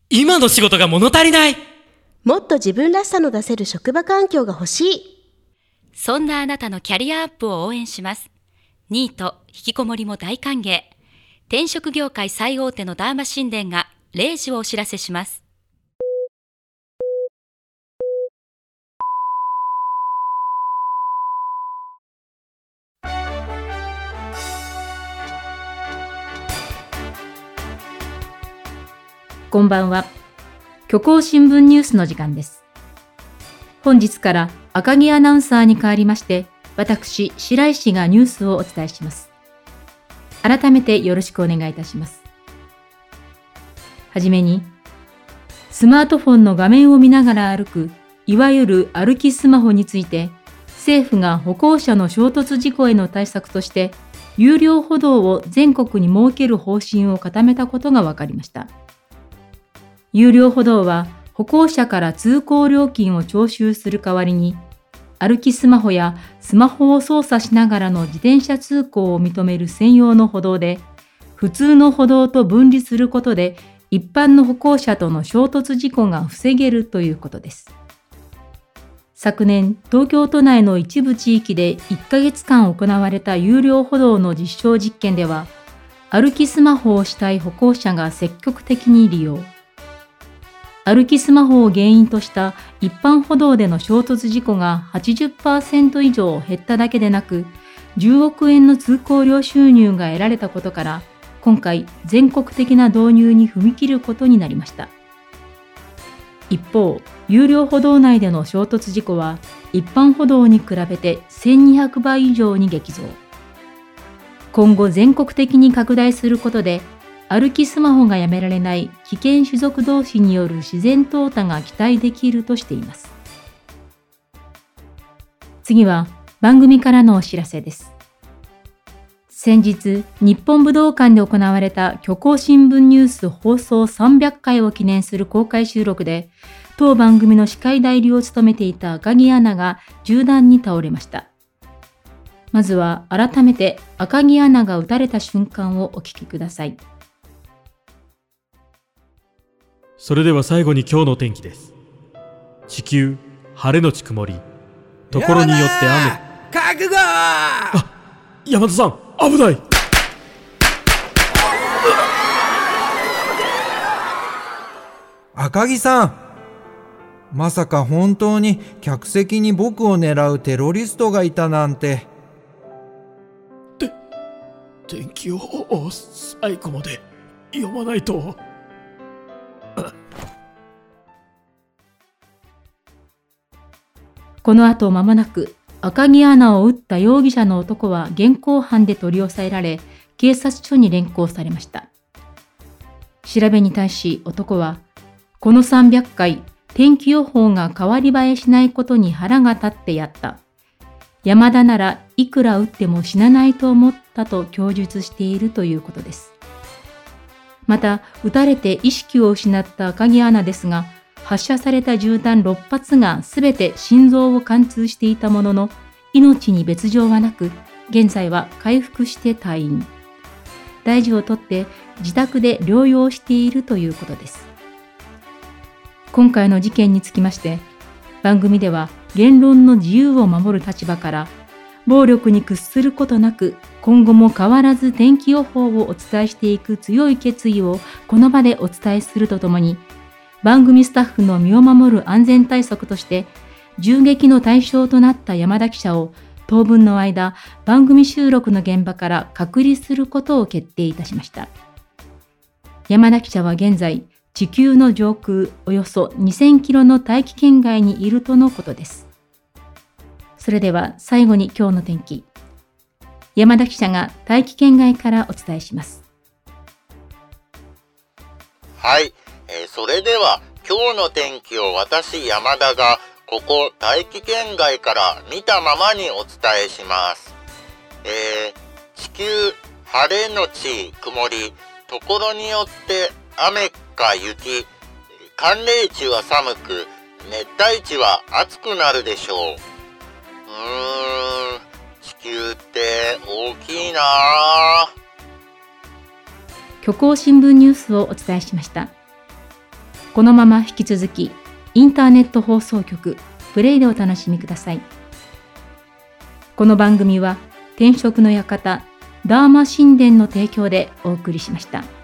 今の仕事が物足りない。 もっと自分らしさの出せる職場環境が欲しい。 そんなあなたのキャリアアップを応援します。ニート、引きこもりも大歓迎。転職業界最大手のダーマ神殿が0時をお知らせします。 こんばんは。虚構新聞ニュースの時間です。本日から赤木アナウンサーに代わりまして、私、白石がニュースをお伝えします。改めてよろしくお願いいたします。はじめに、スマートフォンの画面を見ながら歩く、いわゆる歩きスマホについて、政府が歩行者の衝突事故への対策として、有料歩道を全国に設ける方針を固めたことが分かりました。有料歩道は歩行者から通行料金を徴収する代わりに、歩きスマホやスマホを操作しながらの自転車通行を認める専用の歩道で、普通の歩道と分離することで一般の歩行者との衝突事故が防げるということです。昨年、東京都内の一部地域で1ヶ月間行われた有料歩道の実証実験では、歩きスマホをしたい歩行者が積極的に利用。歩きスマホを原因とした一般歩道での衝突事故が 80% 以上減っただけでなく、10億円の通行料収入が得られたことから、今回全国的な導入に踏み切ることになりました。一方、有料歩道内での衝突事故は一般歩道に比べて1200倍以上に激増。今後全国的に拡大することで、歩きスマホがやめられない危険種族同士による自然淘汰が期待できるとしています。次は番組からのお知らせです。先日、日本武道館で行われた虚構新聞ニュース放送300回を記念する公開収録で、当番組の司会代理を務めていた赤木アナが銃弾に倒れました。まずは改めて赤木アナが撃たれた瞬間をお聞きください。 それでは最後に今日の天気です。地球、晴れのち曇り。ところによって雨。 覚悟。 山田さん、危ない。 赤木さん、まさか本当に客席に僕を狙うテロリストがいたなんて。 天気予報を最後まで読まないと。 この後間もなく赤木アナを撃った容疑者の男は現行犯で取り押さえられ、警察署に連行されました。調べに対し男は、この300回天気予報が変わり映えしないことに腹が立ってやった。山田ならいくら撃っても死なないと思ったと供述しているということです。また、撃たれて意識を失った赤木アナですが、発射された銃弾6発がすべて心臓を貫通していたものの、命に別状はなく、現在は回復して退院。大事をとって自宅で療養しているということです。今回の事件につきまして、番組では言論の自由を守る立場から、暴力に屈することなく、今後も変わらず天気予報をお伝えしていく強い決意をこの場でお伝えするとともに、番組スタッフの身を守る安全対策として、銃撃の対象となった山田記者を当分の間、番組収録の現場から隔離することを決定いたしました。山田記者は現在、地球の上空およそ2000キロの大気圏外にいるとのことです。それでは最後に今日の天気。山田記者が大気圏外からお伝えします。 はい。それでは今日の天気を私山田がここ大気圏外から見たままにお伝えします。地球晴れのち曇り、ところによって雨か雪、寒冷地は寒く熱帯地は暑くなるでしょう。地球って大きいなぁ。 虚構新聞ニュースをお伝えしました。 このまま引き続き、インターネット放送局プレイでお楽しみください。この番組は、転職の館、ダーマ神殿の提供でお送りしました。